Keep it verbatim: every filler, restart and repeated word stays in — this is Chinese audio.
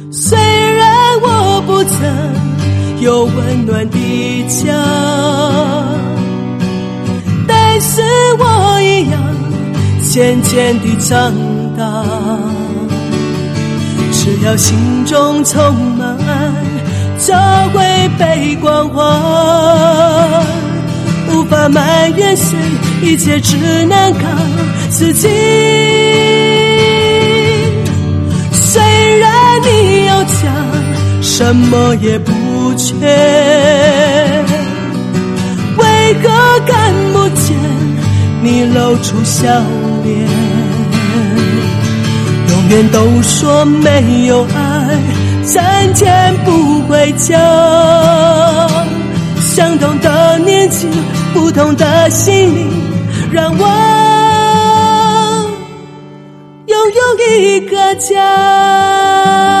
虽然我不曾有温暖的家，但是我一样渐渐地长大。只要心中充满爱，就会被关怀，无法埋怨谁，一切只能靠自己。虽然你有家，什么也不缺，为何看不见你露出笑脸？永远都说没有爱，三天不回家。相同的年纪，不同的心灵，让我拥有一个家。